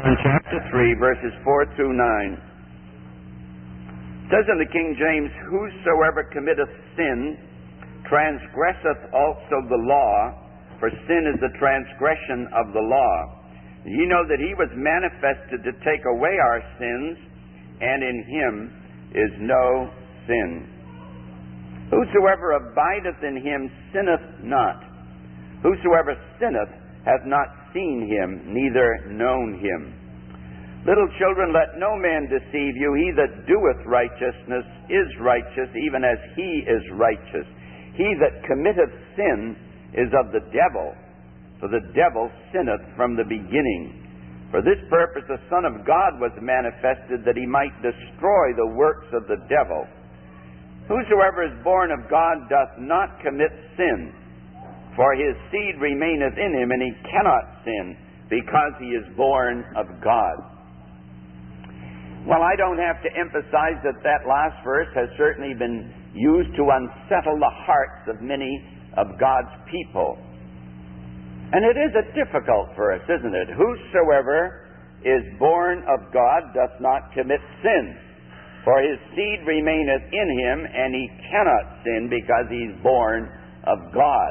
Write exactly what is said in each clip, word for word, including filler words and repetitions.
John chapter three, verses four through nine. It says in the King James, "Whosoever committeth sin transgresseth also the law, for sin is the transgression of the law. Ye know that he was manifested to take away our sins, and in him is no sin. Whosoever abideth in him sinneth not. Whosoever sinneth hath not seen him, neither known him. Little children, let no man deceive you. He that doeth righteousness is righteous, even as he is righteous. He that committeth sin is of the devil, for the devil sinneth from the beginning. For this purpose the Son of God was manifested, that he might destroy the works of the devil. Whosoever is born of God doth not commit sin, for his seed remaineth in him, and he cannot sin, because he is born of God." Well, I don't have to emphasize that that last verse has certainly been used to unsettle the hearts of many of God's people. And it is a difficult verse, isn't it? Whosoever is born of God doth not commit sin, for his seed remaineth in him, and he cannot sin, because he is born of God.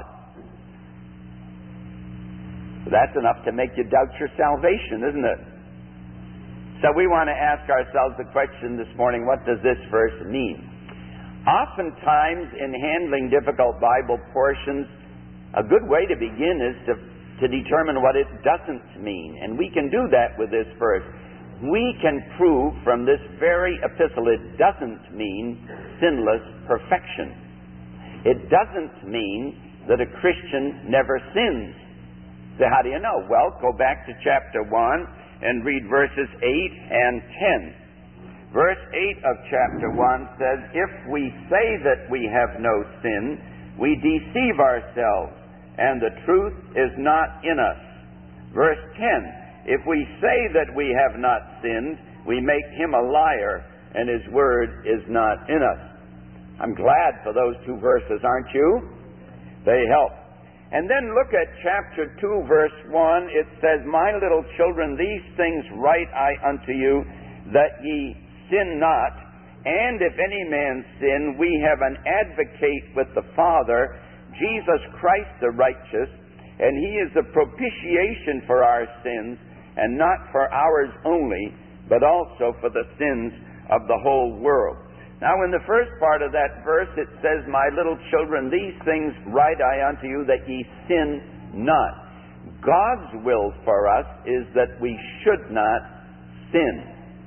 That's enough to make you doubt your salvation, isn't it? So we want to ask ourselves the question this morning, what does this verse mean? Oftentimes in handling difficult Bible portions, a good way to begin is to, to determine what it doesn't mean. And we can do that with this verse. We can prove from this very epistle it doesn't mean sinless perfection. It doesn't mean that a Christian never sins. So how do you know? Well, go back to chapter one and read verses eight and ten. Verse eight of chapter one says, "If we say that we have no sin, we deceive ourselves, and the truth is not in us." Verse ten, "If we say that we have not sinned, we make him a liar, and his word is not in us." I'm glad for those two verses, aren't you? They help. And then look at chapter two, verse one. It says, "My little children, these things write I unto you, that ye sin not. And if any man sin, we have an advocate with the Father, Jesus Christ the righteous, and he is the propitiation for our sins, and not for ours only, but also for the sins of the whole world." Now in the first part of that verse it says, "My little children, these things write I unto you, that ye sin not." God's will for us is that we should not sin.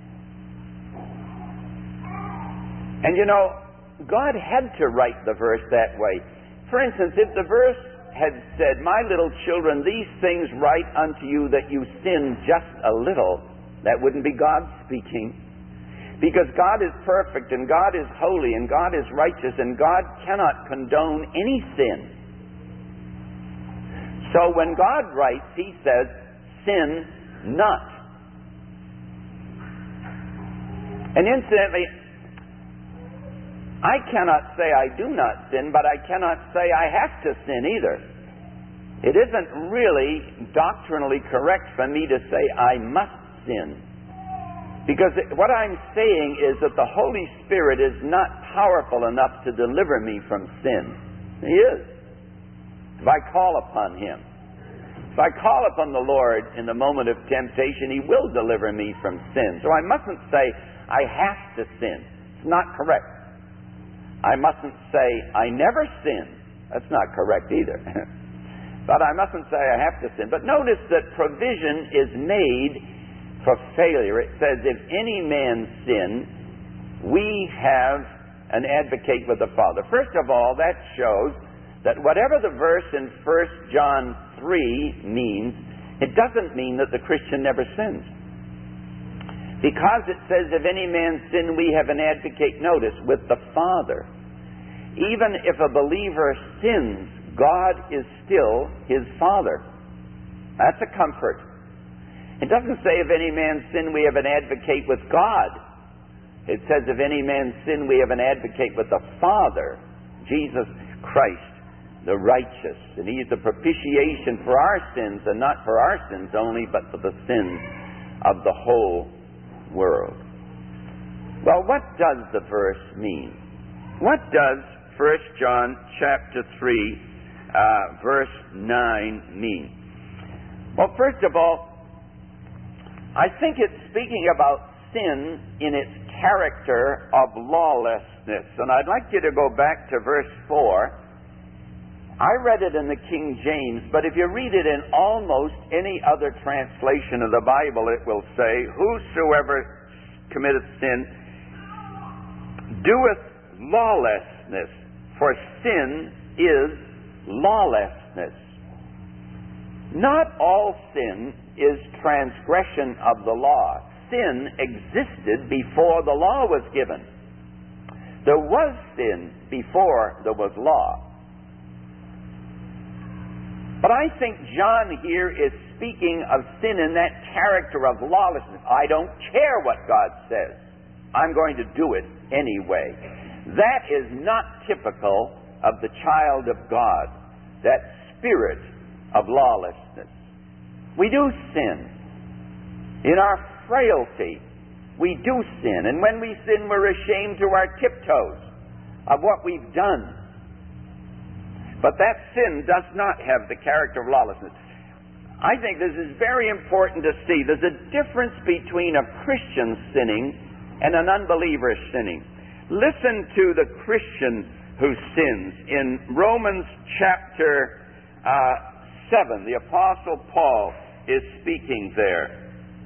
And you know, God had to write the verse that way. For instance, if the verse had said, "My little children, these things write unto you, that you sin just a little," that wouldn't be God speaking. Because God is perfect, and God is holy, and God is righteous, and God cannot condone any sin. So when God writes, he says, "Sin not." And incidentally, I cannot say I do not sin, but I cannot say I have to sin either. It isn't really doctrinally correct for me to say I must sin. Because what I'm saying is that the Holy Spirit is not powerful enough to deliver me from sin. He is. If I call upon him. If I call upon the Lord in the moment of temptation, he will deliver me from sin. So I mustn't say I have to sin. It's not correct. I mustn't say I never sin. That's not correct either. But I mustn't say I have to sin. But notice that provision is made for failure. It says, "If any man sin, we have an advocate with the Father." First of all, that shows that whatever the verse in First John three means, it doesn't mean that the Christian never sins. Because it says, "If any man sin, we have an advocate," notice, with the Father. Even if a believer sins, God is still his Father. That's a comfort. It doesn't say, "If any man sin, we have an advocate with God." It says, "If any man sin, we have an advocate with the Father, Jesus Christ, the righteous." And he is the propitiation for our sins, and not for our sins only, but for the sins of the whole world. Well, what does the verse mean? What does First John chapter three, uh, verse nine mean? Well, first of all, I think it's speaking about sin in its character of lawlessness. And I'd like you to go back to verse four. I read it in the King James, but if you read it in almost any other translation of the Bible, it will say, "Whosoever committeth sin doeth lawlessness, for sin is lawlessness." Not all sin is transgression of the law. Sin existed before the law was given. There was sin before there was law. But I think John here is speaking of sin in that character of lawlessness. I don't care what God says. I'm going to do it anyway. That is not typical of the child of God, that spirit of lawlessness. We do sin. In our frailty, we do sin. And when we sin, we're ashamed to our tiptoes of what we've done. But that sin does not have the character of lawlessness. I think this is very important to see. There's a difference between a Christian sinning and an unbeliever sinning. Listen to the Christian who sins. In Romans chapter uh, seven, the Apostle Paul is speaking there.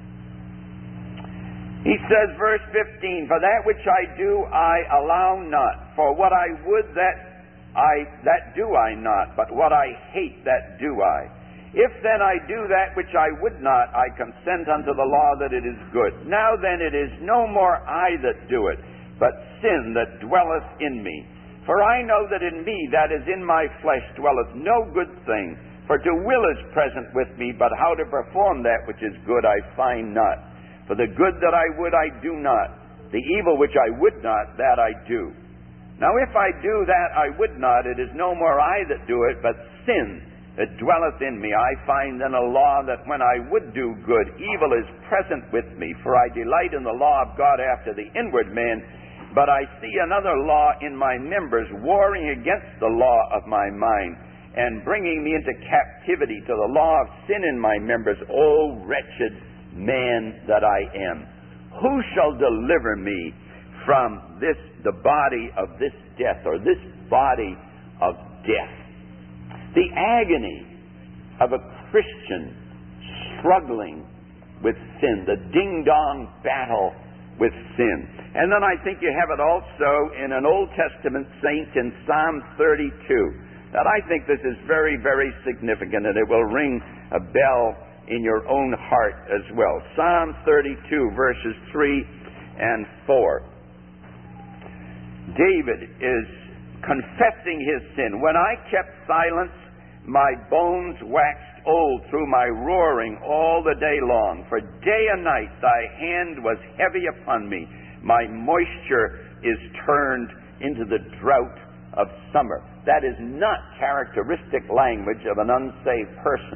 He says, verse fifteen, "For that which I do I allow not, for what I would that I that do I not, but what I hate that do I. If then I do that which I would not, I consent unto the law that it is good. Now then it is no more I that do it, but sin that dwelleth in me. For I know that in me, that is in my flesh, dwelleth no good thing. For to will is present with me, but how to perform that which is good I find not. For the good that I would I do not, the evil which I would not, that I do. Now if I do that I would not, it is no more I that do it, but sin that dwelleth in me. I find then a law that when I would do good, evil is present with me. For I delight in the law of God after the inward man, but I see another law in my members, warring against the law of my mind, and bringing me into captivity to the law of sin in my members. O wretched man that I am, who shall deliver me from this, the body of this death, or this body of death?" The agony of a Christian struggling with sin, the ding-dong battle with sin. And then I think you have it also in an Old Testament saint in Psalm thirty-two. That I think this is very, very significant, and it will ring a bell in your own heart as well. Psalm thirty-two, verses three and four. David is confessing his sin. "When I kept silence, my bones waxed old through my roaring all the day long. For day and night thy hand was heavy upon me. My moisture is turned into the drought of summer." That is not characteristic language of an unsaved person.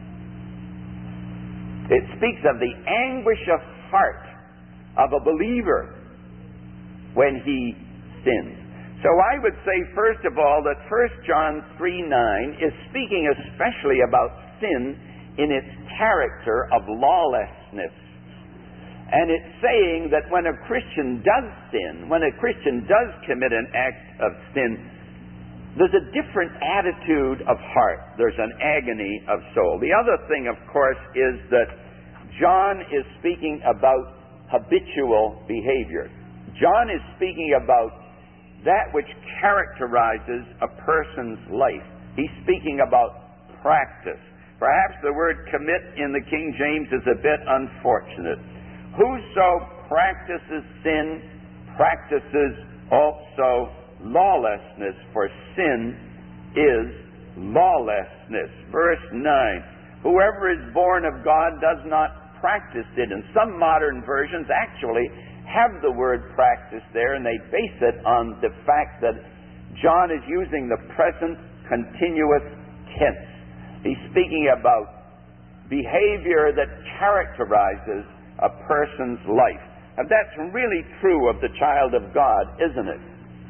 It speaks of the anguish of heart of a believer when he sins. So I would say, first of all, that First John three nine is speaking especially about sin in its character of lawlessness. And it's saying that when a Christian does sin, when a Christian does commit an act of sin, there's a different attitude of heart. There's an agony of soul. The other thing, of course, is that John is speaking about habitual behavior. John is speaking about that which characterizes a person's life. He's speaking about practice. Perhaps the word commit in the King James is a bit unfortunate. Whoso practices sin practices also lawlessness, for sin is lawlessness. Verse nine. Whoever is born of God does not practice it. And some modern versions actually have the word practice there, and they base it on the fact that John is using the present continuous tense. He's speaking about behavior that characterizes a person's life. And that's really true of the child of God, isn't it?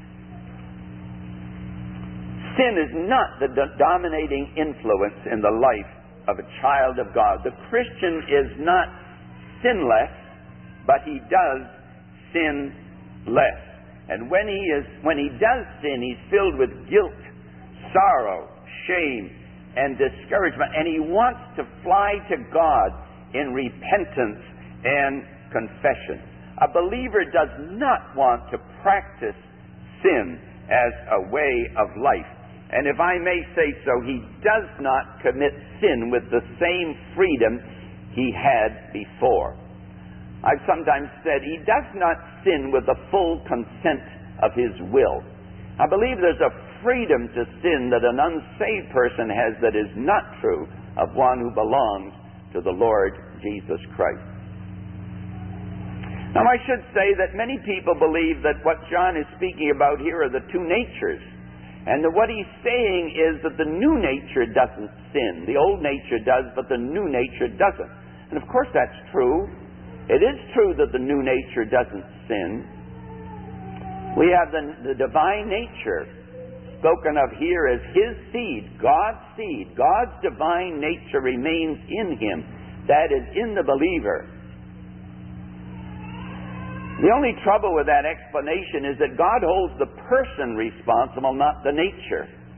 Sin is not the do- dominating influence in the life of a child of God. The Christian is not sinless, but he does sin less. And when he is, when he does sin, he's filled with guilt, sorrow, shame, and discouragement. And he wants to fly to God in repentance and confession. A believer does not want to practice sin as a way of life. And if I may say so, he does not commit sin with the same freedom he had before. I've sometimes said he does not sin with the full consent of his will. I believe there's a freedom to sin that an unsaved person has that is not true of one who belongs to the Lord Jesus Christ. Now, I should say that many people believe that what John is speaking about here are the two natures. And that what he's saying is that the new nature doesn't sin. The old nature does, but the new nature doesn't. And of course that's true. It is true that the new nature doesn't sin. We have the, the divine nature spoken of here as his seed, God's seed. God's divine nature remains in him. That is in the believer. The only trouble with that explanation is that God holds the person responsible, not the nature.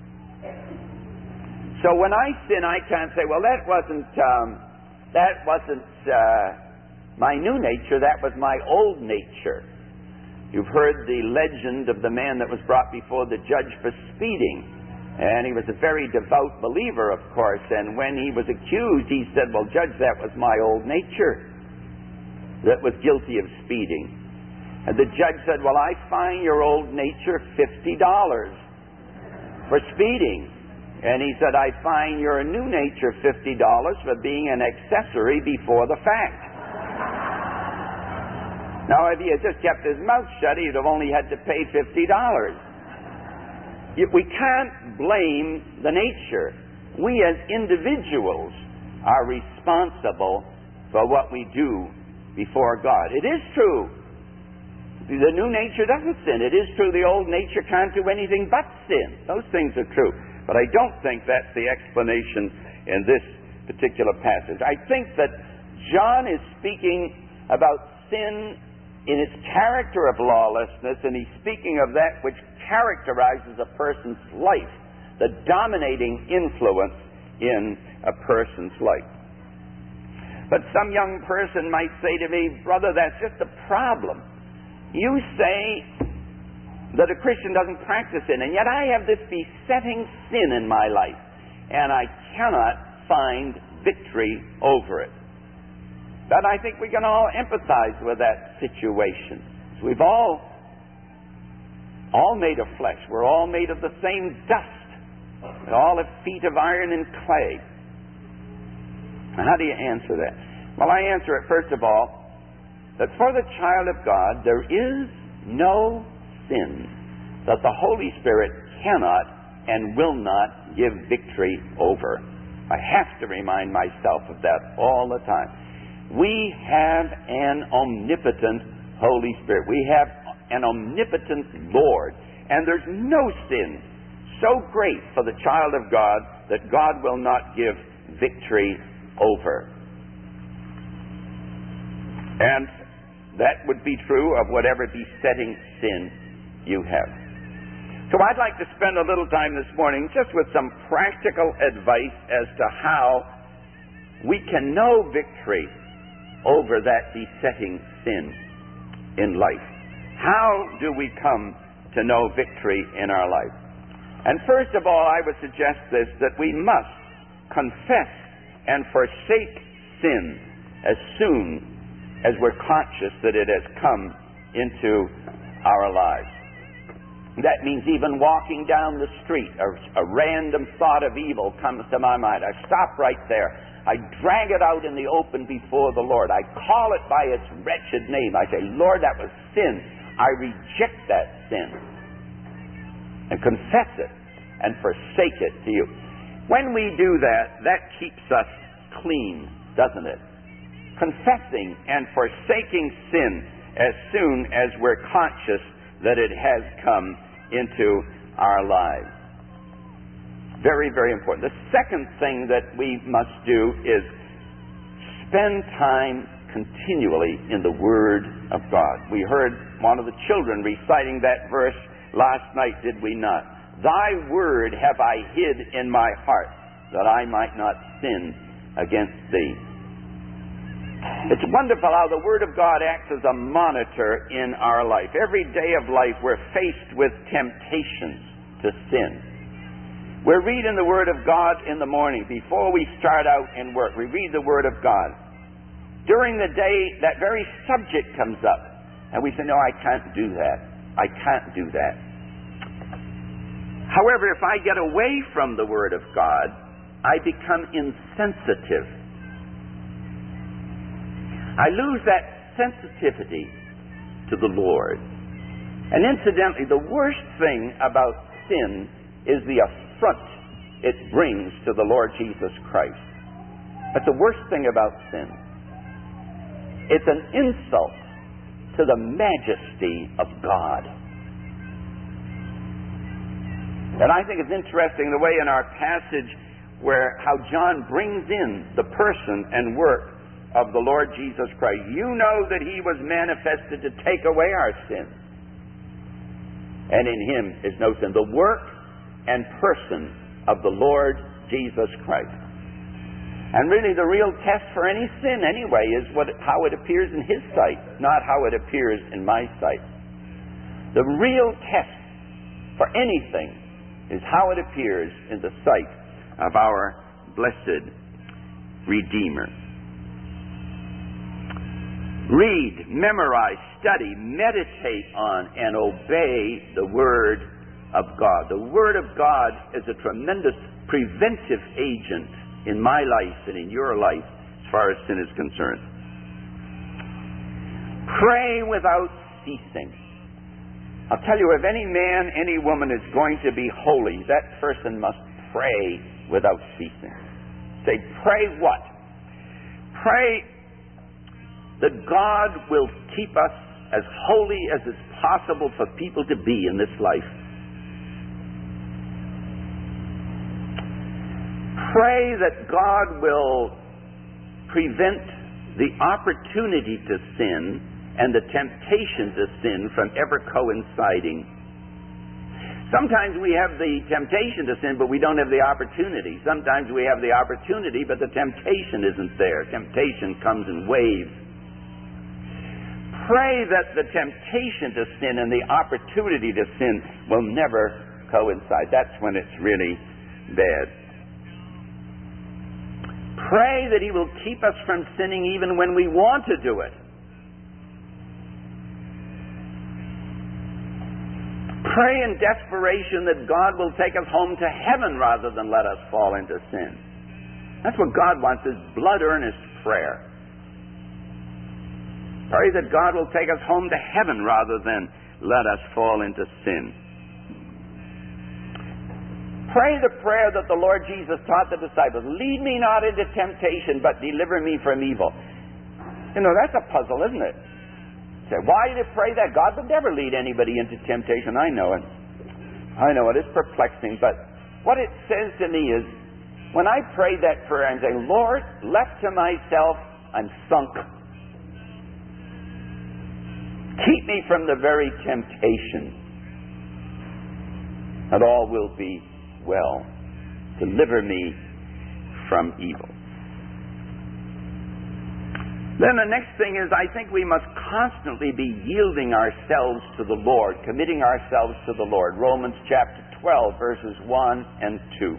So when I sin, I can't say, well, that wasn't um, that wasn't uh, my new nature, that was my old nature. You've heard the legend of the man that was brought before the judge for speeding. And he was a very devout believer, of course. And when he was accused, he said, well, judge, that was my old nature that was guilty of speeding. And the judge said, well, I fine your old nature fifty dollars for speeding. And he said, I fine your new nature fifty dollars for being an accessory before the fact. Now, if he had just kept his mouth shut, he'd have only had to pay fifty dollars. We can't blame the nature. We as individuals are responsible for what we do before God. It is true. The new nature doesn't sin. It is true the old nature can't do anything but sin. Those things are true. But I don't think that's the explanation in this particular passage. I think that John is speaking about sin in its character of lawlessness, and he's speaking of that which characterizes a person's life, the dominating influence in a person's life. But some young person might say to me, brother, that's just a problem. You say that a Christian doesn't practice sin, and yet I have this besetting sin in my life, and I cannot find victory over it. But I think we can all empathize with that situation. We've all, all made of flesh. We're all made of the same dust. We all have feet of iron and clay. Now, how do you answer that? Well, I answer it, first of all, that for the child of God, there is no sin that the Holy Spirit cannot and will not give victory over. I have to remind myself of that all the time. We have an omnipotent Holy Spirit. We have an omnipotent Lord. And there's no sin so great for the child of God that God will not give victory over. And that would be true of whatever besetting sin you have. So I'd like to spend a little time this morning just with some practical advice as to how we can know victory over that besetting sin in life. How do we come to know victory in our life? And first of all, I would suggest this, that we must confess and forsake sin as soon as we're conscious that it has come into our lives. That means even walking down the street, a, a random thought of evil comes to my mind. I stop right there. I drag it out in the open before the Lord. I call it by its wretched name. I say, Lord, that was sin. I reject that sin. And confess it and forsake it to you. When we do that, that keeps us clean, doesn't it? confessing and forsaking sin as soon as we're conscious that it has come into our lives. Very, very important. The second thing that we must do is spend time continually in the Word of God. We heard one of the children reciting that verse last night, did we not? Thy word have I hid in my heart, that I might not sin against thee. It's wonderful how the Word of God acts as a monitor in our life. Every day of life we're faced with temptations to sin. We're reading the Word of God in the morning. Before we start out in work, we read the Word of God. During the day, that very subject comes up. And we say, no, I can't do that. I can't do that. However, if I get away from the Word of God, I become insensitive. I lose that sensitivity to the Lord. And incidentally, the worst thing about sin is the affront it brings to the Lord Jesus Christ. That's the worst thing about sin. It's an insult to the majesty of God. And I think it's interesting the way in our passage where how John brings in the person and work of the Lord Jesus Christ. You know that He was manifested to take away our sins. And in Him is no sin. The work and person of the Lord Jesus Christ. And really the real test for any sin anyway is what, how it appears in His sight, not how it appears in my sight. The real test for anything is how it appears in the sight of our blessed Redeemer. Read, memorize, study, meditate on, and obey the Word of God. The Word of God is a tremendous preventive agent in my life and in your life as far as sin is concerned. Pray without ceasing. I'll tell you, if any man, any woman is going to be holy, that person must pray without ceasing. Say, pray what? Pray that God will keep us as holy as it's possible for people to be in this life. Pray that God will prevent the opportunity to sin and the temptation to sin from ever coinciding. Sometimes we have the temptation to sin, but we don't have the opportunity. Sometimes we have the opportunity, but the temptation isn't there. Temptation comes in waves. Pray that the temptation to sin and the opportunity to sin will never coincide. That's when it's really bad. Pray that He will keep us from sinning even when we want to do it. Pray in desperation that God will take us home to heaven rather than let us fall into sin. That's what God wants, is blood-earnest prayer. Pray that God will take us home to heaven rather than let us fall into sin. Pray the prayer that the Lord Jesus taught the disciples. Lead me not into temptation, but deliver me from evil. You know, that's a puzzle, isn't it? Say, why did it pray that? God would never lead anybody into temptation. I know it. I know it. It's perplexing. But what it says to me is, when I pray that prayer, I'm saying, Lord, left to myself, I'm sunk. Keep me from the very temptation, and all will be well. Deliver me from evil. Then the next thing is, I think we must constantly be yielding ourselves to the Lord, committing ourselves to the Lord. Romans chapter twelve, verses one and two.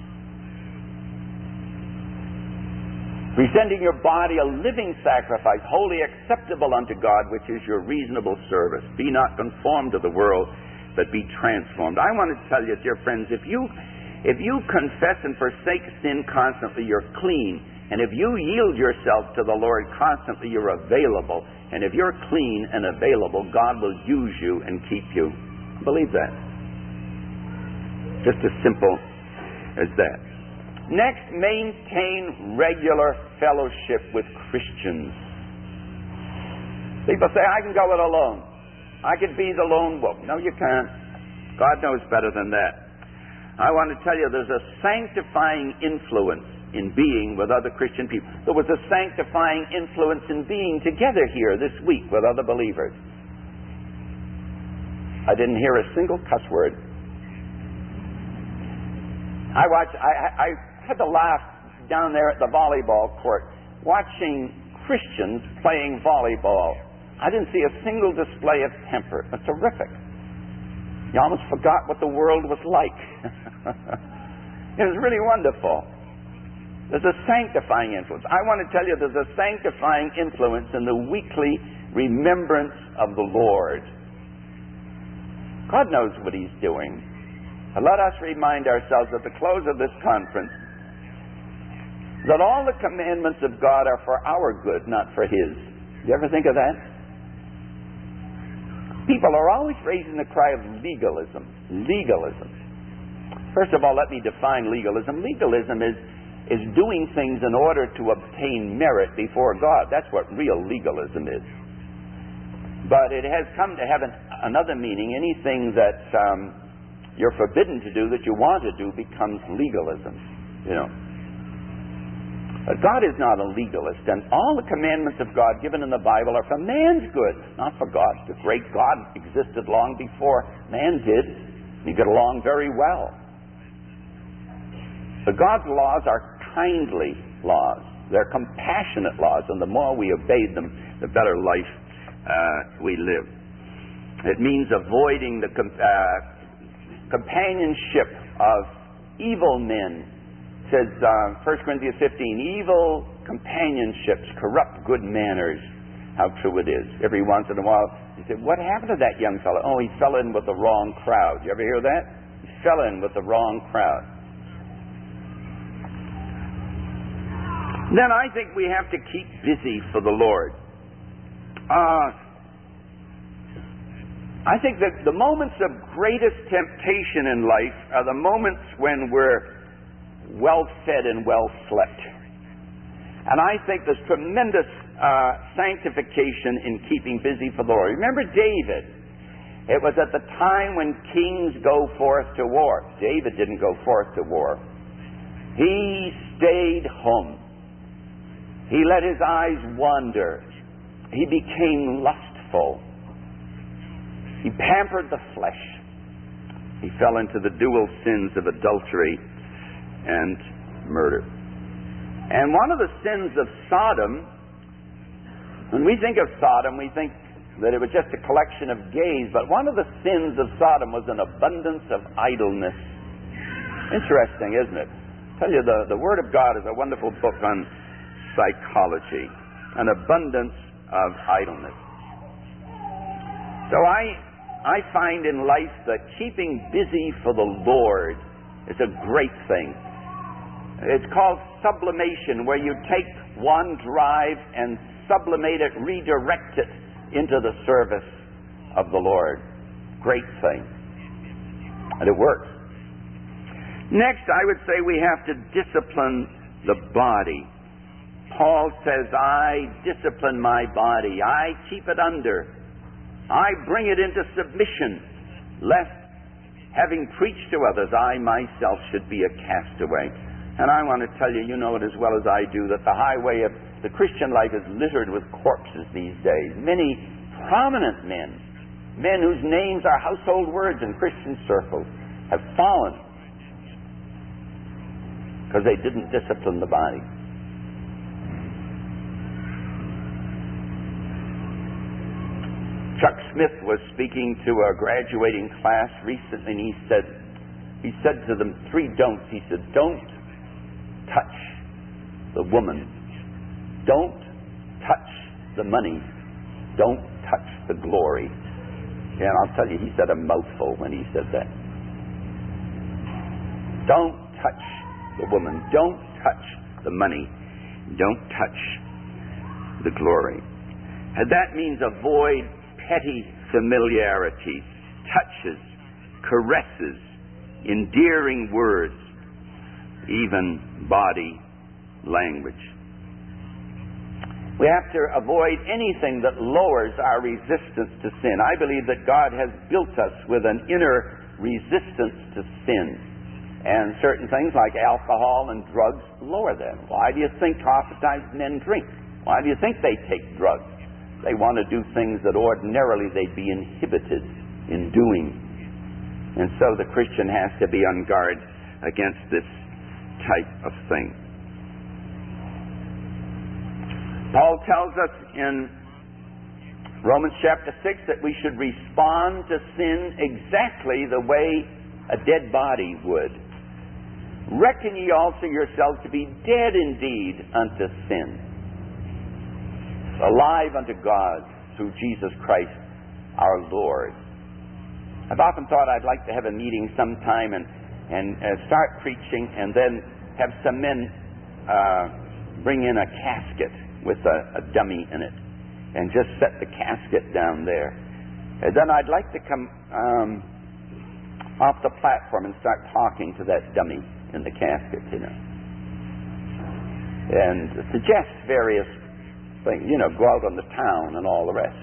Presenting your body a living sacrifice, wholly acceptable unto God, which is your reasonable service. Be not conformed to the world, but be transformed. I want to tell you, dear friends, if you if you confess and forsake sin constantly, you're clean. And if you yield yourself to the Lord constantly, you're available. And if you're clean and available, God will use you and keep you. Believe that. Just as simple as that. Next, maintain regular fellowship with Christians. People say, I can go it alone. I could be the lone wolf. No, you can't. God knows better than that. I want to tell you, there's a sanctifying influence in being with other Christian people. There was a sanctifying influence in being together here this week with other believers. I didn't hear a single cuss word. I watched, I, I had to laugh down there at the volleyball court watching Christians playing volleyball. I didn't see a single display of temper. It's terrific. You almost forgot what the world was like. It was really wonderful. There's a sanctifying influence. I want to tell you there's a sanctifying influence in the weekly remembrance of the Lord. God knows what He's doing. And let us remind ourselves at the close of this conference that all the commandments of God are for our good, not for His. You ever think of that? People are always raising the cry of legalism. Legalism. First of all, let me define legalism. Legalism is, is doing things in order to obtain merit before God. That's what real legalism is. But it has come to have an, another meaning. Anything that um, you're forbidden to do that you want to do becomes legalism. You know. But God is not a legalist, and all the commandments of God given in the Bible are for man's good, not for God's. The great God existed long before man did. He got along very well. But God's laws are kindly laws. They're compassionate laws, and the more we obey them, the better life uh, we live. It means avoiding the com- uh, companionship of evil men. It says, uh, First Corinthians fifteen, evil companionships corrupt good manners. How true it is. Every once in a while, you say, what happened to that young fellow? Oh, he fell in with the wrong crowd. You ever hear that? He fell in with the wrong crowd. Then I think we have to keep busy for the Lord. Uh, I think that the moments of greatest temptation in life are the moments when we're well-fed and well-slept. And I think there's tremendous uh, sanctification in keeping busy for the Lord. Remember David. It was at the time when kings go forth to war. David didn't go forth to war. He stayed home. He let his eyes wander. He became lustful. He pampered the flesh. He fell into the dual sins of adultery and murder. And one of the sins of Sodom, when we think of Sodom, we think that it was just a collection of gays, but one of the sins of Sodom was an abundance of idleness. Interesting, isn't it? I tell you, the, the Word of God is a wonderful book on psychology. An abundance of idleness. So I, I find in life that keeping busy for the Lord is a great thing. It's called sublimation, where you take one drive and sublimate it, redirect it into the service of the Lord. Great thing. And it works. Next, I would say we have to discipline the body. Paul says, I discipline my body. I keep it under. I bring it into submission, lest, having preached to others, I myself should be a castaway. And I want to tell you, you know it as well as I do, that the highway of the Christian life is littered with corpses these days. Many prominent men, men whose names are household words in Christian circles, have fallen because they didn't discipline the body. Chuck Smith was speaking to a graduating class recently, and he said, he said to them three don'ts. He said, don't touch the woman. Don't touch the money. Don't touch the glory. And I'll tell you, he said a mouthful when he said that. Don't touch the woman. Don't touch the money. Don't touch the glory. And that means avoid petty familiarities, touches, caresses, endearing words. even body language. We have to avoid anything that lowers our resistance to sin. I believe that God has built us with an inner resistance to sin. And certain things like alcohol and drugs lower them. Why do you think oftentimes men drink? Why do you think they take drugs? They want to do things that ordinarily they'd be inhibited in doing. And so the Christian has to be on guard against this type of thing. Paul tells us in Romans chapter six that we should respond to sin exactly the way a dead body would. Reckon ye also yourselves to be dead indeed unto sin, alive unto God through Jesus Christ our Lord. I've often thought I'd like to have a meeting sometime and, and uh, start preaching and then have some men uh, bring in a casket with a, a dummy in it and just set the casket down there. And then I'd like to come um, off the platform and start talking to that dummy in the casket, you know, and suggest various things, you know, go out on the town and all the rest.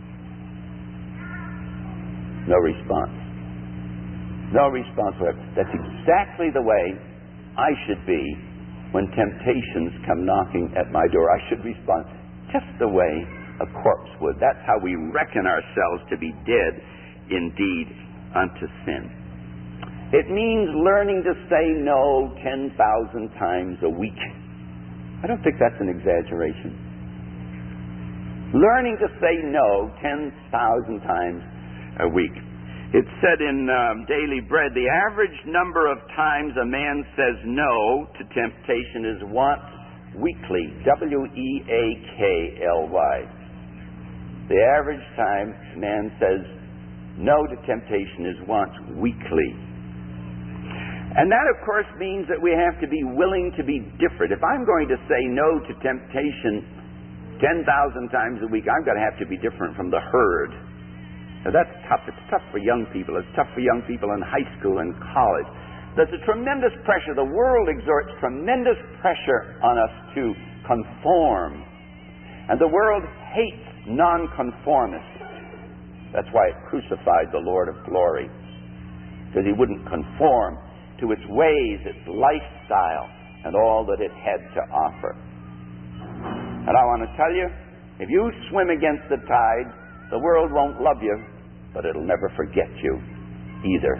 No response. No response whatsoever. That's exactly the way I should be when temptations come knocking at my door. I should respond just the way a corpse would. That's how we reckon ourselves to be dead indeed unto sin. It means learning to say no ten thousand times a week. I don't think that's an exaggeration. Learning to say no ten thousand times a week. It's said in um, Daily Bread, the average number of times a man says no to temptation is once weekly. W E A K L Y. The average time a man says no to temptation is once weekly. And that, of course, means that we have to be willing to be different. If I'm going to say no to temptation ten thousand times a week, I'm going to have to be different from the herd. Now, that's tough. It's tough for young people. It's tough for young people in high school and college. There's a tremendous pressure. The world exerts tremendous pressure on us to conform. And the world hates nonconformists. That's why it crucified the Lord of glory. Because he wouldn't conform to its ways, its lifestyle, and all that it had to offer. And I want to tell you, if you swim against the tide, the world won't love you, but it'll never forget you either.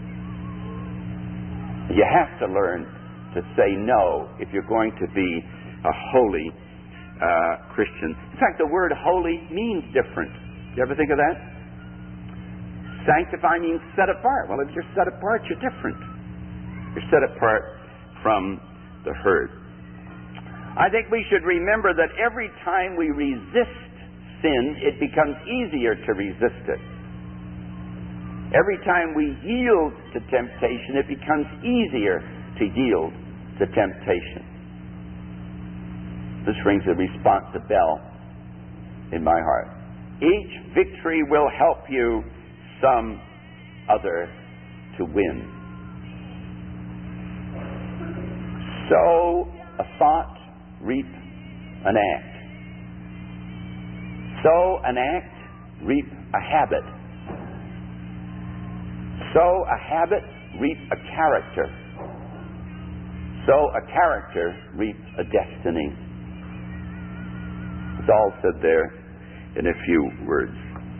You have to learn to say no if you're going to be a holy uh, Christian. In fact, the word holy means different. Do you ever think of that? Sanctify means set apart. Well, if you're set apart, you're different. You're set apart from the herd. I think we should remember that every time we resist sin, it becomes easier to resist it. Every time we yield to temptation, it becomes easier to yield to temptation. This rings a responsive bell in my heart. Each victory will help you some other to win. Sow a thought, reap an act. Sow an act, reap a habit. Sow a habit, reap a character. Sow a character, reap a destiny. It's all said there in a few words.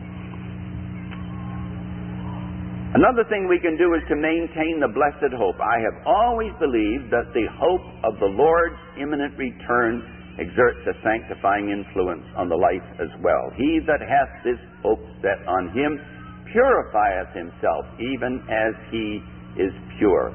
Another thing we can do is to maintain the blessed hope. I have always believed that the hope of the Lord's imminent return exerts a sanctifying influence on the life as well. He that hath this hope set on him purifieth himself, even as he is pure.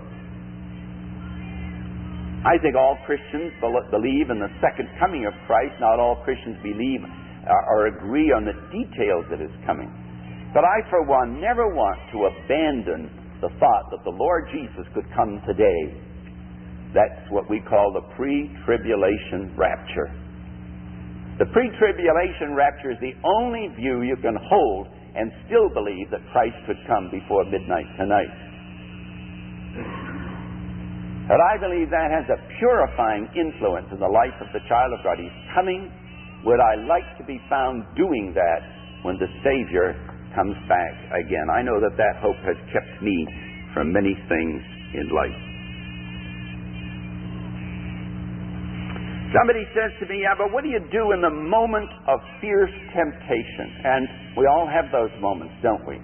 I think all Christians believe in the second coming of Christ. Not all Christians believe or agree on the details of his coming. But I, for one, never want to abandon the thought that the Lord Jesus could come today. That's what we call the pre-tribulation rapture. The pre-tribulation rapture is the only view you can hold and still believe that Christ could come before midnight tonight. But I believe that has a purifying influence in the life of the child of God. He's coming. Would I like to be found doing that when the Savior comes back again? I know that that hope has kept me from many things in life. Somebody says to me, yeah, but what do you do in the moment of fierce temptation? And we all have those moments, don't we?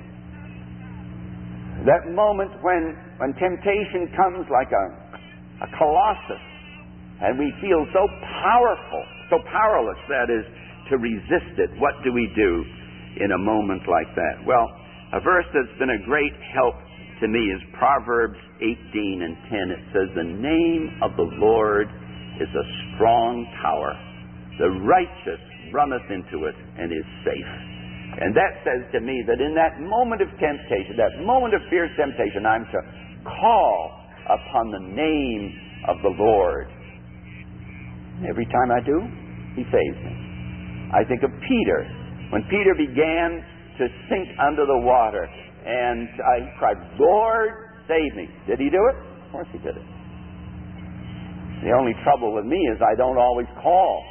That moment when, when temptation comes like a, a colossus, and we feel so powerful, so powerless, that is, to resist it. What do we do in a moment like that? Well, a verse that's been a great help to me is Proverbs eighteen and ten. It says, the name of the Lord is a strong tower. The righteous runneth into it and is safe. And that says to me that in that moment of temptation, that moment of fierce temptation, I'm to call upon the name of the Lord. And every time I do, He saves me. I think of Peter. When Peter began to sink under the water, and I cried, Lord, save me. Did he do it? Of course he did it. The only trouble with me is I don't always call,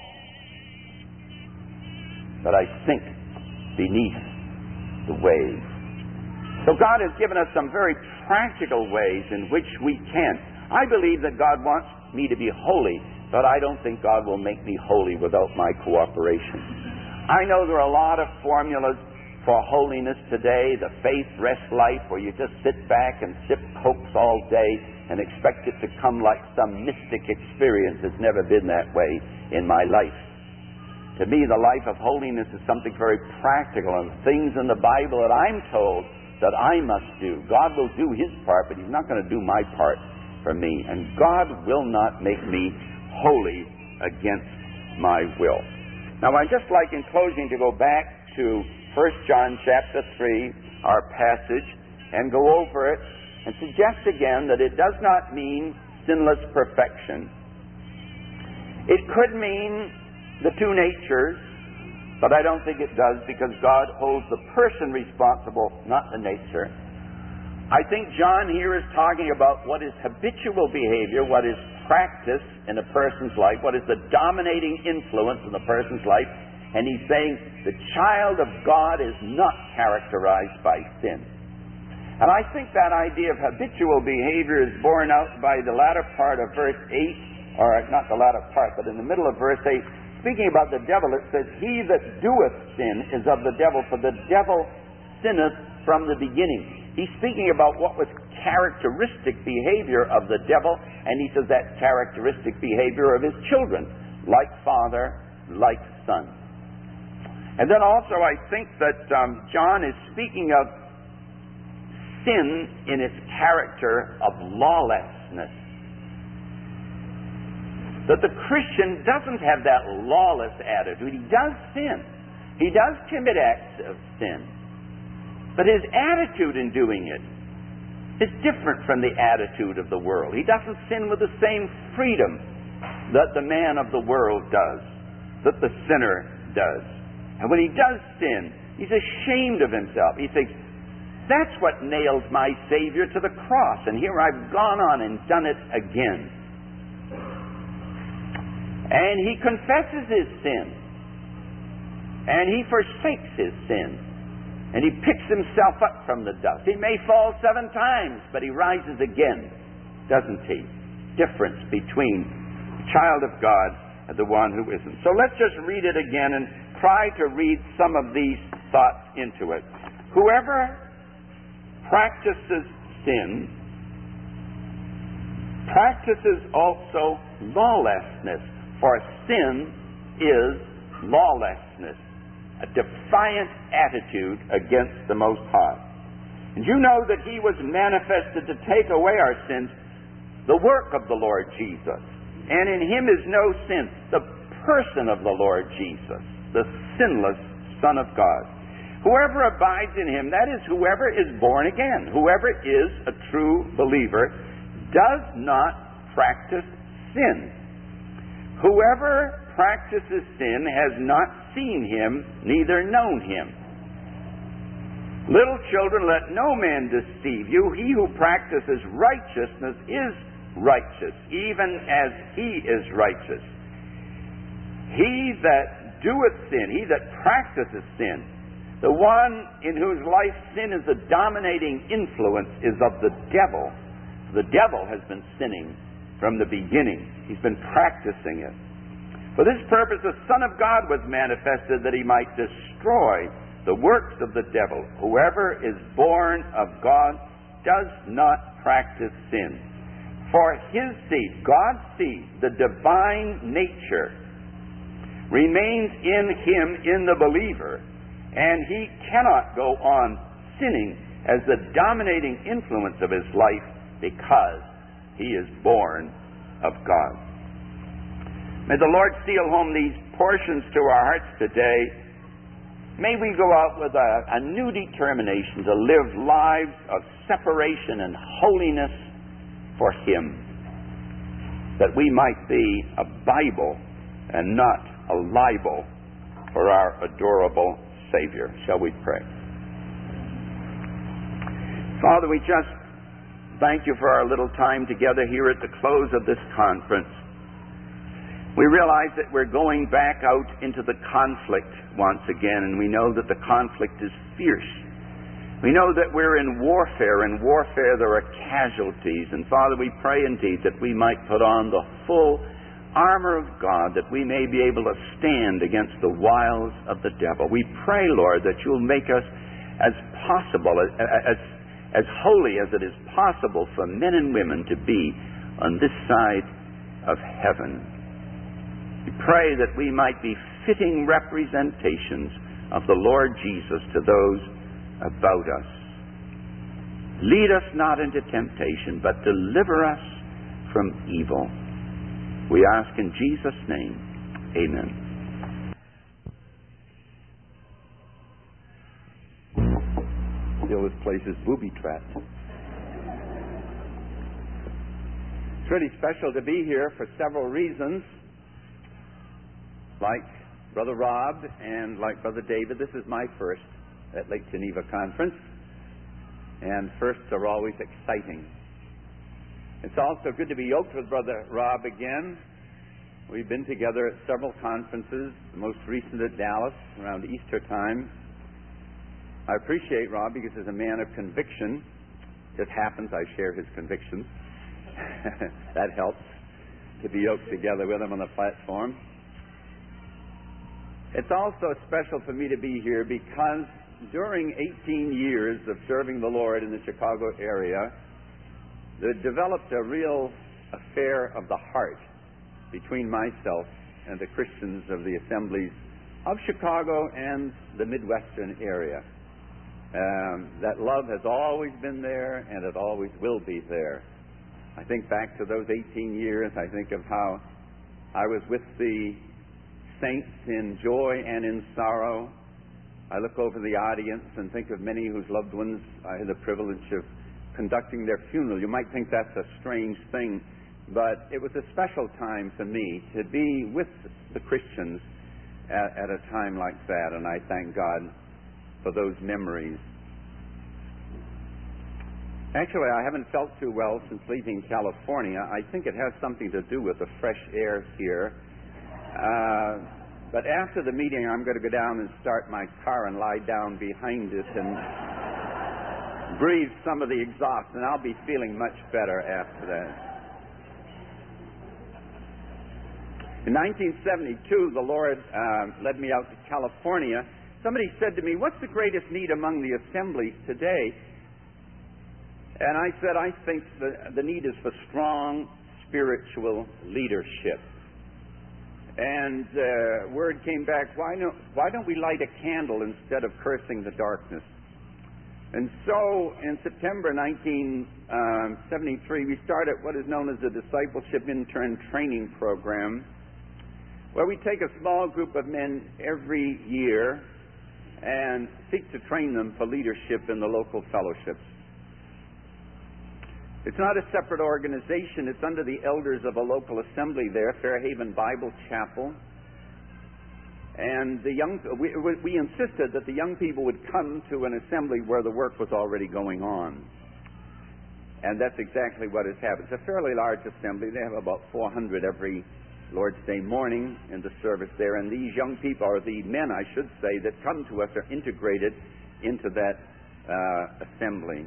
but I sink beneath the waves. So God has given us some very practical ways in which we can. I believe that God wants me to be holy, but I don't think God will make me holy without my cooperation. I know there are a lot of formulas for holiness today, the faith rest life, where you just sit back and sip Cokes all day and expect it to come like some mystic experience. It's never been that way in my life. To me, the life of holiness is something very practical, and things in the Bible that I'm told that I must do. God will do His part, but He's not going to do my part for me. And God will not make me holy against my will. Now, I'd just like, in closing, to go back to First John chapter three, our passage, and go over it and suggest again that it does not mean sinless perfection. It could mean the two natures, but I don't think it does, because God holds the person responsible, not the nature. I think John here is talking about what is habitual behavior, what is practice in a person's life, what is the dominating influence in the person's life. And he's saying the child of God is not characterized by sin. And I think that idea of habitual behavior is borne out by the latter part of verse eight, or not the latter part, but in the middle of verse eight. Speaking about the devil, it says, he that doeth sin is of the devil, for the devil sinneth from the beginning. He's speaking about what was characteristic behavior of the devil, and he says that characteristic behavior of his children, like father, like son. And then also I think that um, John is speaking of sin in its character of lawlessness. That the Christian doesn't have that lawless attitude. He does sin. He does commit acts of sin. But his attitude in doing it is different from the attitude of the world. He doesn't sin with the same freedom that the man of the world does, that the sinner does. And when he does sin, he's ashamed of himself. He thinks, that's what nailed my Savior to the cross, and here I've gone on and done it again. And he confesses his sin. And he forsakes his sin. And he picks himself up from the dust. He may fall seven times, but he rises again, doesn't he? Difference between the child of God and the one who isn't. So let's just read it again and try to read some of these thoughts into it. Whoever practices sin practices also lawlessness, for sin is lawlessness, a defiant attitude against the Most High. And you know that He was manifested to take away our sins, the work of the Lord Jesus. And in Him is no sin, the person of the Lord Jesus, the sinless Son of God. Whoever abides in Him, that is, whoever is born again, whoever is a true believer, does not practice sin. Whoever practices sin has not seen Him, neither known Him. Little children, let no man deceive you. He who practices righteousness is righteous, even as he is righteous. He that doeth sin, he that practices sin, the one in whose life sin is a dominating influence is of the devil. The devil has been sinning from the beginning. He's been practicing it. For this purpose the Son of God was manifested, that he might destroy the works of the devil. Whoever is born of God does not practice sin. For his seed, God's seed, the divine nature, remains in him, in the believer, and he cannot go on sinning as the dominating influence of his life because he is born of God. May the Lord seal home these portions to our hearts today. May we go out with a, a new determination to live lives of separation and holiness for him, that we might be a Bible and not a libel for our adorable Savior. Shall we pray? Father, we just thank you for our little time together here at the close of this conference. We realize that we're going back out into the conflict once again, and we know that the conflict is fierce. We know that we're in warfare. In warfare there are casualties. And Father, we pray indeed that we might put on the full armor of God, that we may be able to stand against the wiles of the devil. We pray, Lord, that you'll make us as possible, as, as, as holy as it is possible for men and women to be on this side of heaven. We pray that we might be fitting representations of the Lord Jesus to those about us. Lead us not into temptation, but deliver us from evil. We ask in Jesus' name, amen. Still, this place is booby-trapped. It's really special to be here for several reasons. Like Brother Rob and like Brother David, this is my first at Lake Geneva Conference. And firsts are always exciting. It's also good to be yoked with Brother Rob again. We've been together at several conferences, the most recent at Dallas around Easter time. I appreciate Rob because he's a man of conviction. It happens I share his convictions. That helps to be yoked together with him on the platform. It's also special for me to be here because during eighteen years of serving the Lord in the Chicago area, there developed a real affair of the heart between myself and the Christians of the assemblies of Chicago and the Midwestern area. Um, that love has always been there, and it always will be there. I think back to those eighteen years. I think of how I was with the saints in joy and in sorrow. I look over the audience and think of many whose loved ones I had the privilege of conducting their funeral. You might think that's a strange thing, but it was a special time for me to be with the Christians at, at a time like that, and I thank God for those memories. Actually, I haven't felt too well since leaving California. I think it has something to do with the fresh air here. Uh, but after the meeting, I'm going to go down and start my car and lie down behind it and breathe some of the exhaust, and I'll be feeling much better after that. In nineteen seventy-two, the Lord uh, led me out to California. Somebody said to me, "What's the greatest need among the assemblies today?" And I said, I think the, the need is for strong spiritual leadership. And uh, word came back, why, no, why don't we light a candle instead of cursing the darkness? And so in September nineteen seventy-three, we started what is known as the Discipleship Intern Training Program, where we take a small group of men every year and seek to train them for leadership in the local fellowships. It's not a separate organization. It's under the elders of a local assembly there, Fairhaven Bible Chapel. And the young, we, we insisted that the young people would come to an assembly where the work was already going on. And that's exactly what has happened. It's a fairly large assembly. They have about four hundred every Lord's Day morning in the service there. And these young people, or the men, I should say, that come to us are integrated into that uh, assembly.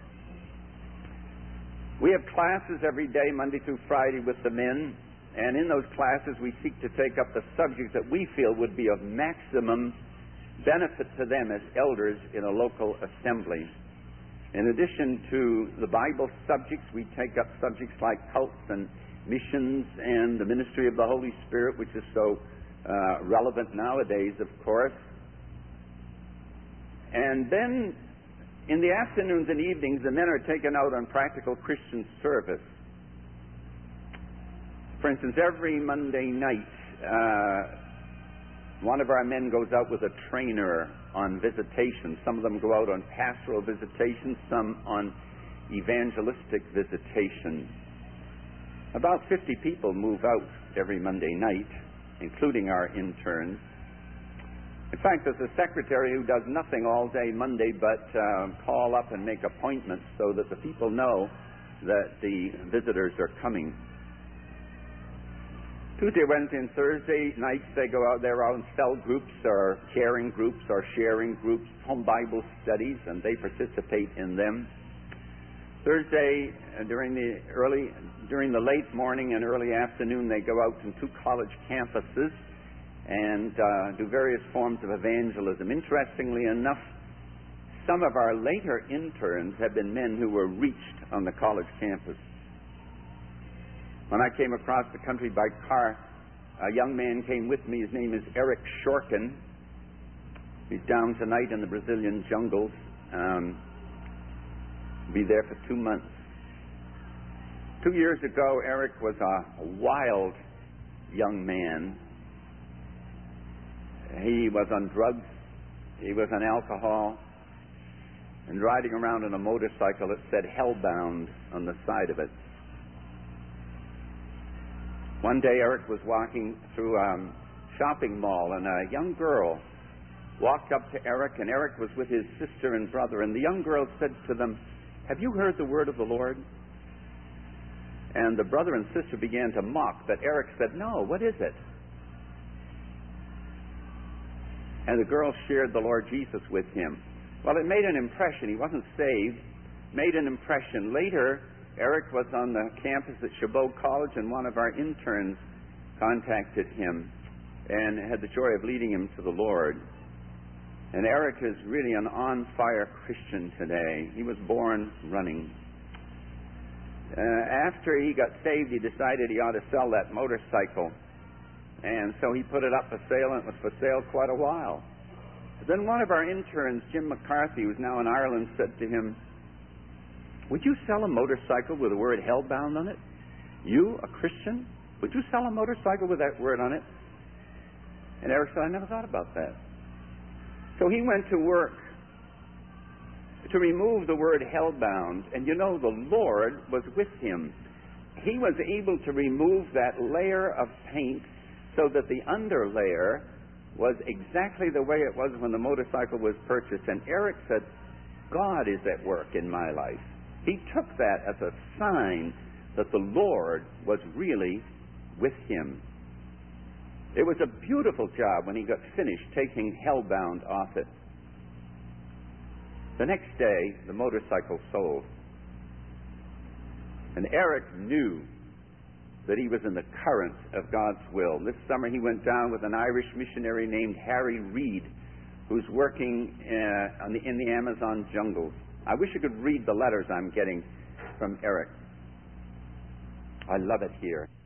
We have classes every day, Monday through Friday, with the men. And in those classes, we seek to take up the subjects that we feel would be of maximum benefit to them as elders in a local assembly. In addition to the Bible subjects, we take up subjects like cults and missions and the ministry of the Holy Spirit, which is so uh, relevant nowadays, of course. And then in the afternoons and evenings, the men are taken out on practical Christian service. For instance, every Monday night, uh, one of our men goes out with a trainer on visitation. Some of them go out on pastoral visitation, some on evangelistic visitation. About fifty people move out every Monday night, including our interns. In fact, there's a secretary who does nothing all day Monday but uh, call up and make appointments so that the people know that the visitors are coming. Tuesday, Wednesday, and Thursday nights they go out there out in cell groups or caring groups or sharing groups, home Bible studies, and they participate in them. Thursday, uh, during the early, during the late morning and early afternoon, they go out to two college campuses and uh, do various forms of evangelism. Interestingly enough, some of our later interns have been men who were reached on the college campus. When I came across the country by car, a young man came with me. His name is Eric Shorkin. He's down tonight in the Brazilian jungles. Um, be there for two months. Two years ago, Eric was a wild young man. He was on drugs. He was on alcohol. And riding around on a motorcycle that said Hellbound on the side of it. One day Eric was walking through a um, shopping mall and a young girl walked up to Eric, and Eric was with his sister and brother, and the young girl said to them, "Have you heard the word of the Lord?" And the brother and sister began to mock, but Eric said, "No, what is it?" And the girl shared the Lord Jesus with him. Well, it made an impression. He wasn't saved. Made an impression. Later, Eric was on the campus at Chabot College, and one of our interns contacted him and had the joy of leading him to the Lord. And Eric is really an on-fire Christian today. He was born running. Uh, after he got saved, he decided he ought to sell that motorcycle. And so he put it up for sale, and it was for sale quite a while. But then one of our interns, Jim McCarthy, who's now in Ireland, said to him, "Would you sell a motorcycle with the word Hellbound on it? You, a Christian? Would you sell a motorcycle with that word on it?" And Eric said, "I never thought about that." So he went to work to remove the word Hellbound, and you know, the Lord was with him. He was able to remove that layer of paint so that the underlayer was exactly the way it was when the motorcycle was purchased. And Eric said, "God is at work in my life." He took that as a sign that the Lord was really with him. It was a beautiful job when he got finished taking Hellbound off it. The next day, the motorcycle sold. And Eric knew that he was in the current of God's will. This summer he went down with an Irish missionary named Harry Reid, who's working uh, on the, in the Amazon jungles. I wish you could read the letters I'm getting from Eric. I love it here.